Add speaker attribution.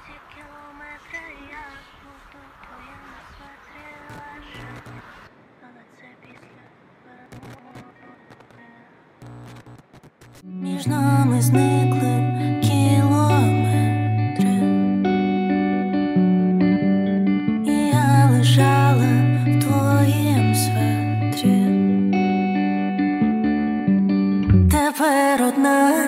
Speaker 1: ці кілометри, я буду твоєму светрі лежати, але це після перемоги. Між нами зникли кілометри, і я лежала в твоїм светрі. Тепер одна.